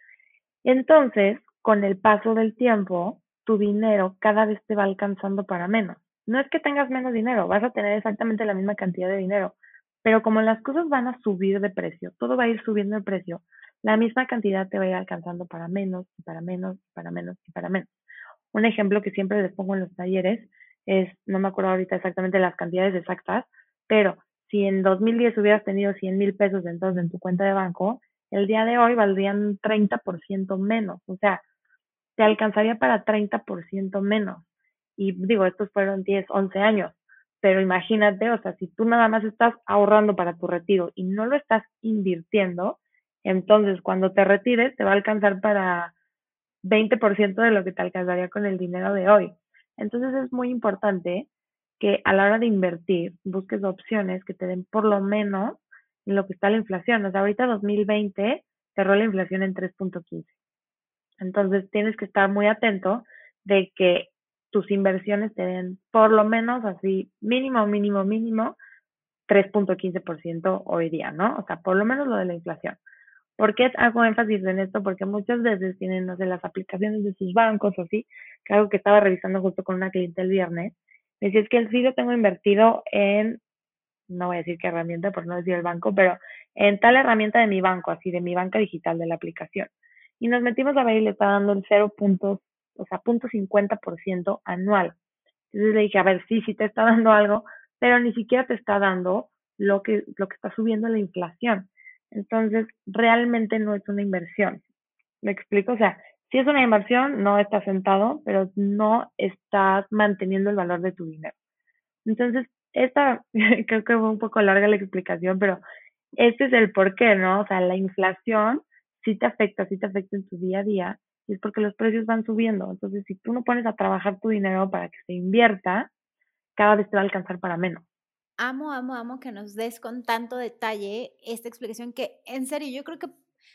Speaker 1: Entonces, con el paso del tiempo, tu dinero cada vez te va alcanzando para menos. No es que tengas menos dinero, vas a tener exactamente la misma cantidad de dinero, pero como las cosas van a subir de precio, todo va a ir subiendo de precio, la misma cantidad te va a ir alcanzando para menos, y para menos, y para menos, y para menos. Un ejemplo que siempre les pongo en los talleres es, no me acuerdo ahorita exactamente las cantidades exactas, pero si en dos mil diez hubieras tenido cien mil pesos entonces en tu cuenta de banco, el día de hoy valdrían treinta por ciento menos, o sea, te alcanzaría para treinta por ciento menos. Y digo, estos fueron diez, once años, pero imagínate, o sea, si tú nada más estás ahorrando para tu retiro y no lo estás invirtiendo, entonces cuando te retires te va a alcanzar para veinte por ciento de lo que te alcanzaría con el dinero de hoy. Entonces es muy importante que a la hora de invertir busques opciones que te den por lo menos en lo que está la inflación. O sea, ahorita dos mil veinte cerró la inflación en tres punto quince. Entonces tienes que estar muy atento de que tus inversiones te den por lo menos así mínimo, mínimo, mínimo tres punto quince por ciento hoy día, ¿no? O sea, por lo menos lo de la inflación. ¿Por qué hago énfasis en esto? Porque muchas veces tienen, no sé, las aplicaciones de sus bancos o así, que algo que estaba revisando justo con una cliente el viernes, me decía, es que sí lo tengo invertido en, no voy a decir qué herramienta, por no decir el banco, pero en tal herramienta de mi banco, así de mi banca digital de la aplicación. Y nos metimos a ver y le está dando el cero puntos, o sea, punto cincuenta por ciento anual. Entonces le dije, a ver, sí, sí te está dando algo, pero ni siquiera te está dando lo que, lo que está subiendo la inflación. Entonces, realmente no es una inversión. ¿Me explico? O sea, si es una inversión, no estás sentado, pero no estás manteniendo el valor de tu dinero. Entonces, esta, creo que fue un poco larga la explicación, pero este es el porqué, ¿no? O sea, la inflación sí te afecta, sí te afecta en tu día a día, y es porque los precios van subiendo. Entonces, si tú no pones a trabajar tu dinero para que se invierta, cada vez te va a alcanzar para menos.
Speaker 3: Amo, amo, amo que nos des con tanto detalle esta explicación que, en serio, yo creo que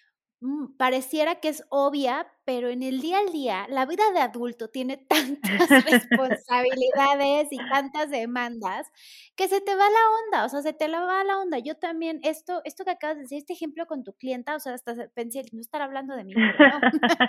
Speaker 3: mm, pareciera que es obvia, pero en el día al día, la vida de adulto tiene tantas responsabilidades y tantas demandas que se te va la onda, o sea, se te la va la onda. Yo también, esto, esto que acabas de decir, este ejemplo con tu clienta, o sea, hasta pensé, no estar hablando de mí, pero no.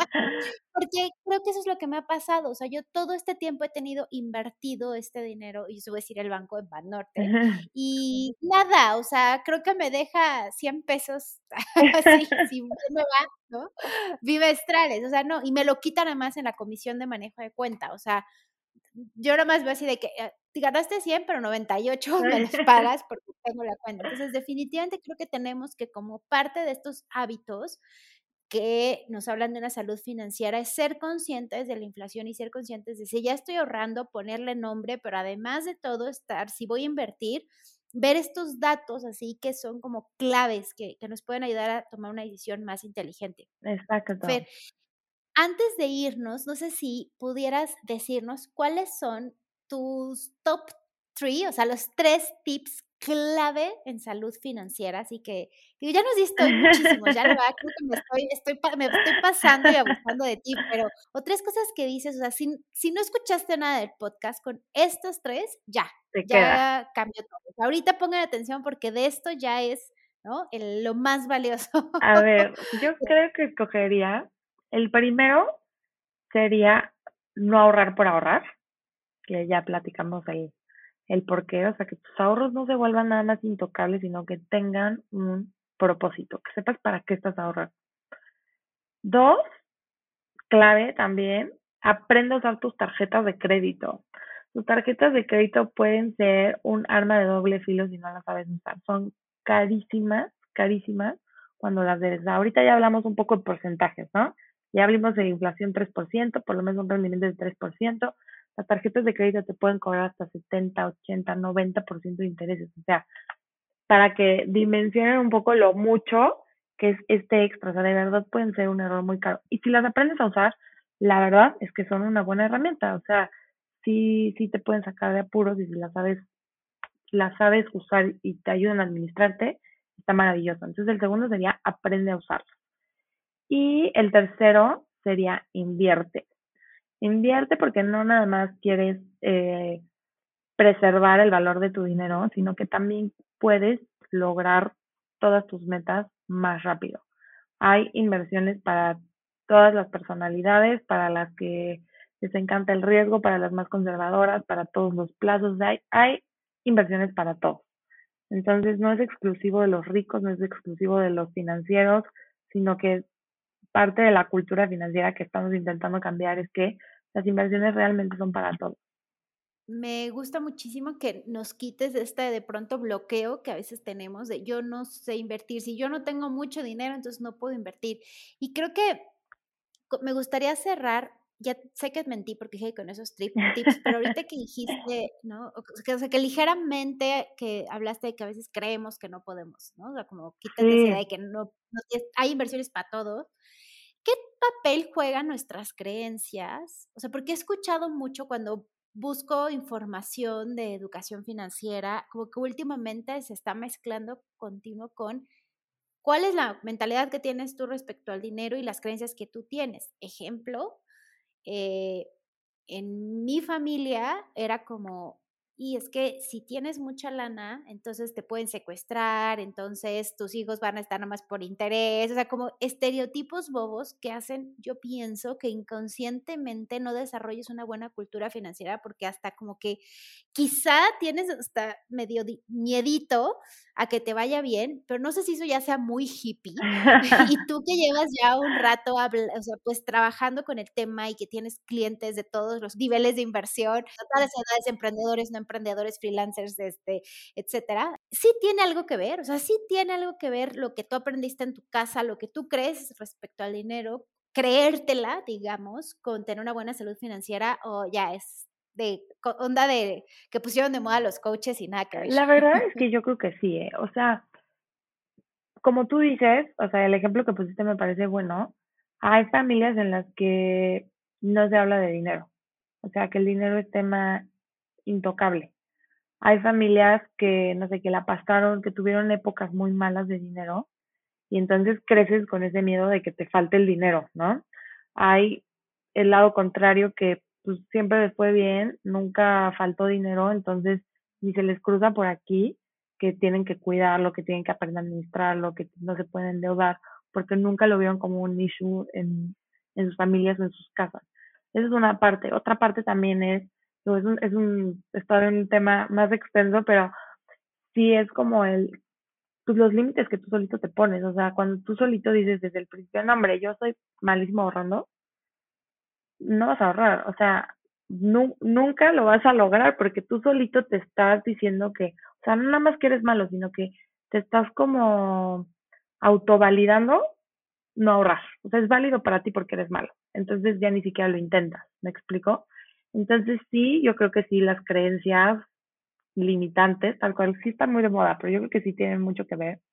Speaker 3: Porque creo que eso es lo que me ha pasado, o sea, yo todo este tiempo he tenido invertido este dinero, y yo voy a decir el banco en Banorte, y nada, o sea, creo que me deja cien pesos, así, si bien me va, ¿no? Bimestrales, o sea, no, y me lo quitan además en la comisión de manejo de cuenta, o sea, yo nada más veo así de que eh, te ganaste cien, pero noventa y ocho me los pagas porque tengo la cuenta. Entonces, definitivamente creo que tenemos que, como parte de estos hábitos que nos hablan de una salud financiera, es ser conscientes de la inflación y ser conscientes de si ya estoy ahorrando, ponerle nombre, pero además de todo estar, si voy a invertir, ver estos datos así que son como claves que, que nos pueden ayudar a tomar una decisión más inteligente.
Speaker 1: Exacto.
Speaker 3: Fer, antes de irnos, no sé si pudieras decirnos cuáles son tus top tres, o sea, los tres tips clave en salud financiera, así que, que ya nos diste hoy muchísimos, ya la verdad creo que me estoy, estoy, pa- me estoy pasando y abusando de ti, pero o tres cosas que dices, o sea, si, si no escuchaste nada del podcast, con estos tres, ya,
Speaker 1: Te queda.
Speaker 3: ya cambió todo. O sea, ahorita pongan atención porque de esto ya es, ¿no? El- lo más valioso.
Speaker 1: A ver, yo creo que escogería, el primero sería no ahorrar por ahorrar, que ya platicamos el, el por qué, o sea, que tus ahorros no se vuelvan nada más intocables, sino que tengan un propósito, que sepas para qué estás ahorrando. Dos, clave también, aprende a usar tus tarjetas de crédito. Tus tarjetas de crédito pueden ser un arma de doble filo si no las sabes usar. Son carísimas, carísimas cuando las debes. Ahorita ya hablamos un poco de porcentajes, ¿no? Ya hablamos de inflación tres por ciento, por lo menos un rendimiento de tres por ciento. Las tarjetas de crédito te pueden cobrar hasta setenta, ochenta, noventa por ciento de intereses. O sea, para que dimensionen un poco lo mucho que es este extra, o sea, de verdad pueden ser un error muy caro. Y si las aprendes a usar, la verdad es que son una buena herramienta, o sea, sí, sí te pueden sacar de apuros y si las sabes, las sabes usar y te ayudan a administrarte, está maravilloso. Entonces el segundo sería aprende a usarlo. Y el tercero sería invierte. Invierte porque no nada más quieres eh, preservar el valor de tu dinero, sino que también puedes lograr todas tus metas más rápido. Hay inversiones para todas las personalidades, para las que les encanta el riesgo, para las más conservadoras, para todos los plazos. Hay, hay inversiones para todos. Entonces no es exclusivo de los ricos, no es exclusivo de los financieros, sino que parte de la cultura financiera que estamos intentando cambiar es que las inversiones realmente son para todos.
Speaker 3: Me gusta muchísimo que nos quites este de pronto bloqueo que a veces tenemos de yo no sé invertir, si yo no tengo mucho dinero, entonces no puedo invertir. Y creo que me gustaría cerrar, ya sé que mentí porque dije con esos trip, tips, pero ahorita que dijiste, ¿no? O sea, que, o sea, que ligeramente que hablaste de que a veces creemos que no podemos, ¿no? O sea, como quítate esa idea
Speaker 1: Sí.
Speaker 3: de que no, no hay inversiones para todos. ¿Qué papel juegan nuestras creencias? O sea, porque he escuchado mucho cuando busco información de educación financiera, como que últimamente se está mezclando continuo con cuál es la mentalidad que tienes tú respecto al dinero y las creencias que tú tienes. Ejemplo, eh, en mi familia era como, y es que si tienes mucha lana, entonces te pueden secuestrar, entonces tus hijos van a estar nada más por interés, o sea, como estereotipos bobos que hacen, yo pienso que inconscientemente no desarrolles una buena cultura financiera porque hasta como que quizá tienes hasta medio di- miedito a que te vaya bien, pero no sé si eso ya sea muy hippie. Y tú que llevas ya un rato, habl- o sea, pues trabajando con el tema y que tienes clientes de todos los niveles de inversión, de todas las edades, emprendedores, no emprendedores, freelancers, este, etcétera. Sí tiene algo que ver, o sea, sí tiene algo que ver lo que tú aprendiste en tu casa, lo que tú crees respecto al dinero, creértela, digamos, con tener una buena salud financiera, o ya es de co- onda de que pusieron de moda los coaches y nada que ver.
Speaker 1: La verdad es que yo creo que sí, ¿eh? O sea, como tú dices, o sea, el ejemplo que pusiste me parece bueno. Hay familias en las que no se habla de dinero. O sea, que el dinero es tema intocable. Hay familias que, no sé, que la pasaron, que tuvieron épocas muy malas de dinero y entonces creces con ese miedo de que te falte el dinero, ¿no? Hay el lado contrario que pues siempre les fue bien, nunca faltó dinero, entonces ni se les cruza por aquí que tienen que cuidarlo, que tienen que aprender a administrarlo, que no se pueden endeudar, porque nunca lo vieron como un issue en, en sus familias o en sus casas. Esa es una parte. Otra parte también es, digo, es un, es un, está en un tema más extenso, pero sí es como el, pues los límites que tú solito te pones, o sea, cuando tú solito dices desde el principio, no, hombre, yo soy malísimo ahorrando, no vas a ahorrar, o sea, nu- nunca lo vas a lograr porque tú solito te estás diciendo que, o sea, no nada más que eres malo, sino que te estás como autovalidando no ahorrar, o sea, es válido para ti porque eres malo, entonces ya ni siquiera lo intentas, ¿me explico? Entonces sí, yo creo que sí, las creencias limitantes, tal cual, sí están muy de moda, pero yo creo que sí tienen mucho que ver.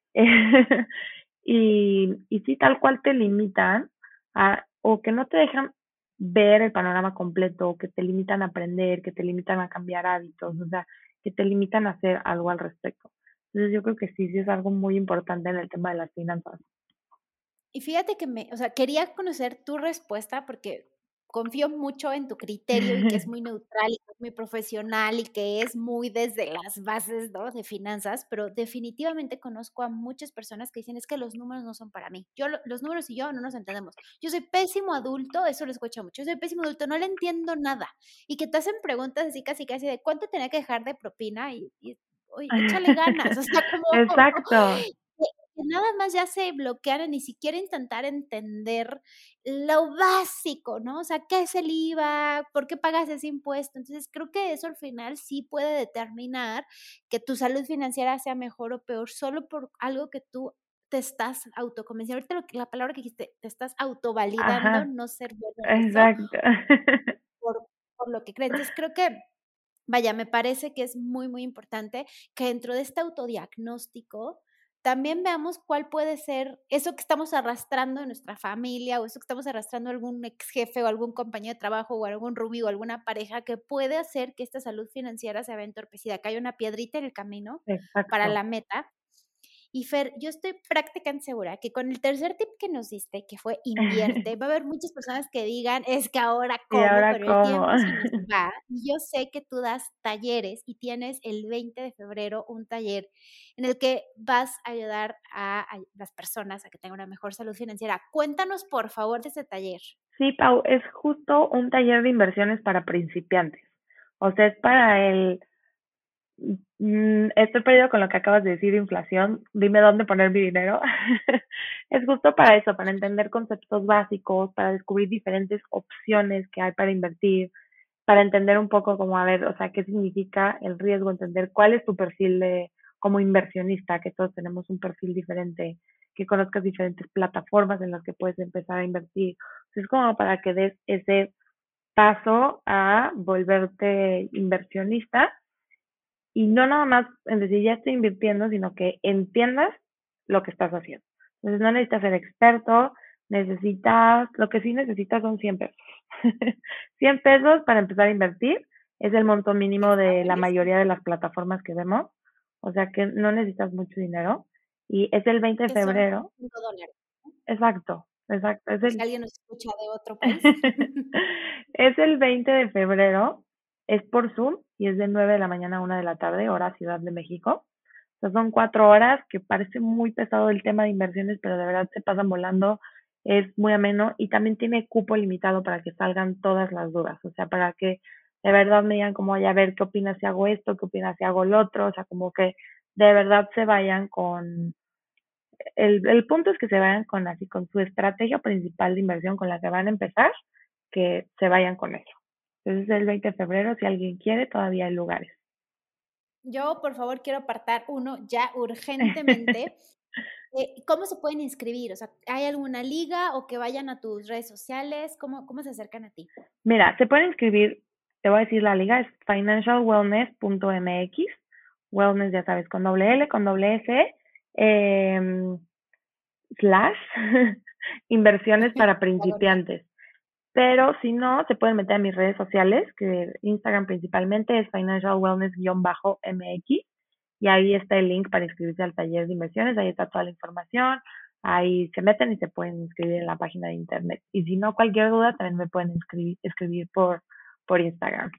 Speaker 1: y, y sí, tal cual te limitan a, o que no te dejan ver el panorama completo, que te limitan a aprender, que te limitan a cambiar hábitos, o sea, que te limitan a hacer algo al respecto. Entonces yo creo que sí, sí es algo muy importante en el tema de las finanzas.
Speaker 3: Y fíjate que me, o sea, quería conocer tu respuesta porque confío mucho en tu criterio y que es muy neutral y que es muy profesional y que es muy desde las bases, ¿no? De finanzas, pero definitivamente conozco a muchas personas que dicen es que los números no son para mí. Yo, lo- los números y yo no nos entendemos. Yo soy pésimo adulto, eso lo escucho mucho. Yo soy pésimo adulto, no le entiendo nada. Y que te hacen preguntas así casi casi de cuánto tenía que dejar de propina y, y oye, échale ganas, o sea, como
Speaker 1: Exacto.
Speaker 3: que nada más ya se bloquearon, ni siquiera intentar entender lo básico, ¿no? O sea, ¿qué es el I V A? ¿Por qué pagas ese impuesto? Entonces, creo que eso al final sí puede determinar que tu salud financiera sea mejor o peor solo por algo que tú te estás autoconvenciendo. Ahorita lo que, la palabra que dijiste, te estás autovalidando,
Speaker 1: Ajá,
Speaker 3: no ser bueno en eso
Speaker 1: exacto.
Speaker 3: por, por lo que crees. Entonces, creo que vaya, me parece que es muy, muy importante que dentro de este autodiagnóstico también veamos cuál puede ser eso que estamos arrastrando en nuestra familia o eso que estamos arrastrando algún ex jefe o algún compañero de trabajo o algún roomie o alguna pareja que puede hacer que esta salud financiera se vea entorpecida, que haya una piedrita en el camino para
Speaker 1: Exacto.
Speaker 3: la meta. Y Fer, yo estoy prácticamente segura que con el tercer tip que nos diste, que fue invierte, va a haber muchas personas que digan, es que ahora
Speaker 1: ¿Y
Speaker 3: cómo,
Speaker 1: ahora
Speaker 3: pero el
Speaker 1: cómo?
Speaker 3: tiempo se nos va. Y yo sé que tú das talleres y tienes el veinte de febrero un taller en el que vas a ayudar a, a las personas a que tengan una mejor salud financiera. Cuéntanos, por favor, de ese taller.
Speaker 1: Sí, Pau, es justo un taller de inversiones para principiantes. O sea, es para el... mm, estoy perdido con lo que acabas de decir de inflación. Dime dónde poner mi dinero. Es justo para eso, para entender conceptos básicos, para descubrir diferentes opciones que hay para invertir, para entender un poco como, a ver, o sea, qué significa el riesgo, entender cuál es tu perfil de como inversionista, que todos tenemos un perfil diferente, que conozcas diferentes plataformas en las que puedes empezar a invertir. Entonces, es como para que des ese paso a volverte inversionista y no nada más en decir ya estoy invirtiendo, sino que entiendas lo que estás haciendo. Entonces no necesitas ser experto, necesitas, lo que sí necesitas son cien pesos. cien pesos para empezar a invertir es el monto mínimo
Speaker 3: Está
Speaker 1: de la
Speaker 3: buenísimo.
Speaker 1: mayoría de las plataformas que vemos, o sea que no necesitas mucho dinero y es el veinte de
Speaker 3: Que son como
Speaker 1: febrero,
Speaker 3: cinco dólares, ¿no?
Speaker 1: exacto, exacto, es
Speaker 3: Por si
Speaker 1: el
Speaker 3: alguien nos escucha de otro país.
Speaker 1: es el veinte de febrero, es por Zoom y es de nueve de la mañana a una de la tarde, hora Ciudad de México. O sea, son cuatro horas que parece muy pesado el tema de inversiones, pero de verdad se pasan volando, es muy ameno y también tiene cupo limitado para que salgan todas las dudas, o sea, para que de verdad me digan como, "Oye, a ver, ¿qué opinas si hago esto? ¿Qué opinas si hago lo otro?" O sea, como que de verdad se vayan con, el, el punto es que se vayan con así, con su estrategia principal de inversión con la que van a empezar, que se vayan con eso. Entonces el veinte de febrero, si alguien quiere, todavía hay lugares.
Speaker 3: Yo, por favor, quiero apartar uno ya urgentemente. Eh, ¿cómo se pueden inscribir? O sea, ¿hay alguna liga o que vayan a tus redes sociales? ¿Cómo, cómo se acercan a ti?
Speaker 1: Mira, se pueden inscribir, te voy a decir la liga, es financial wellness punto m x, wellness ya sabes, con doble L, con doble S, eh, slash, inversiones para
Speaker 3: Diagonal.
Speaker 1: principiantes. Pero si no, se pueden meter a mis redes sociales, que Instagram principalmente es financial wellness-m x, y ahí está el link para inscribirse al taller de inversiones, ahí está toda la información, ahí se meten y se pueden inscribir en la página de internet. Y si no, cualquier duda también me pueden escribir, escribir por, por Instagram.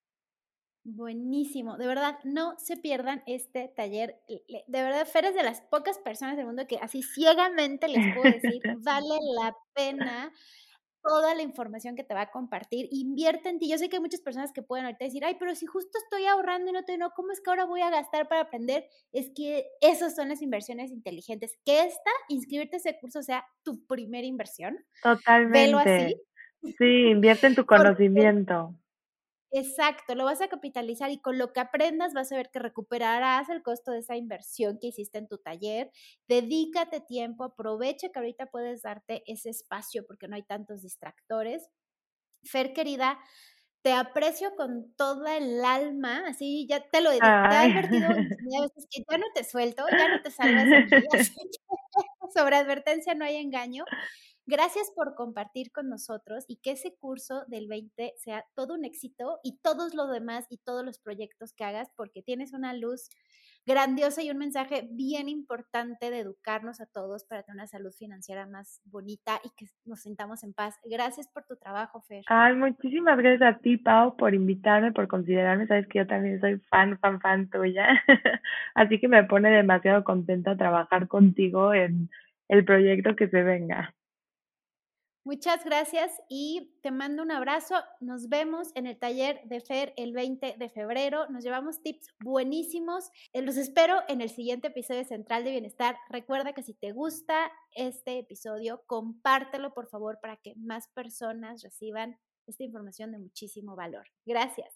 Speaker 3: Buenísimo, de verdad, no se pierdan este taller. Le- De verdad, Fer es de las pocas personas del mundo que así ciegamente les puedo decir, vale la pena toda la información que te va a compartir. Invierte en ti. Yo sé que hay muchas personas que pueden ahorita decir, ay, pero si justo estoy ahorrando y no tengo, ¿cómo es que ahora voy a gastar para aprender? Es que esas son las inversiones inteligentes. Que esta, inscribirte a ese curso sea tu primera inversión. Velo así.
Speaker 1: Totalmente. Sí, invierte en tu
Speaker 3: Porque
Speaker 1: conocimiento.
Speaker 3: exacto, lo vas a capitalizar y con lo que aprendas vas a ver que recuperarás el costo de esa inversión que hiciste en tu taller. Dedícate tiempo, aprovecha que ahorita puedes darte ese espacio porque no hay tantos distractores. Fer, querida, te aprecio con toda el alma, así ya te lo he, te he
Speaker 1: Ay.
Speaker 3: advertido infinidad de veces que ya no te suelto, ya no te salgas de aquí, así que sobre advertencia no hay engaño. Gracias por compartir con nosotros y que ese curso del veinte sea todo un éxito y todos los demás y todos los proyectos que hagas porque tienes una luz grandiosa y un mensaje bien importante de educarnos a todos para tener una salud financiera más bonita y que nos sintamos en paz. Gracias por tu trabajo, Fer.
Speaker 1: Ay, muchísimas gracias a ti, Pau, por invitarme, por considerarme. Sabes que yo también soy fan, fan, fan tuya. Así que me pone demasiado contenta trabajar contigo en el proyecto que se venga.
Speaker 3: Muchas gracias y te mando un abrazo. Nos vemos en el taller de Fer el veinte de febrero. Nos llevamos tips buenísimos. Los espero en el siguiente episodio de Central de Bienestar. Recuerda que si te gusta este episodio, compártelo por favor para que más personas reciban esta información de muchísimo valor. Gracias.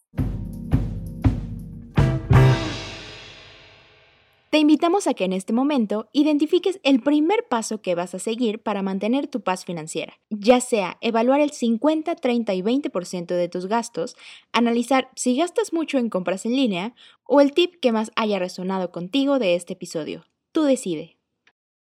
Speaker 2: Te invitamos a que en este momento identifiques el primer paso que vas a seguir para mantener tu paz financiera, ya sea evaluar el cincuenta, treinta y veinte por ciento de tus gastos, analizar si gastas mucho en compras en línea o el tip que más haya resonado contigo de este episodio. Tú decide.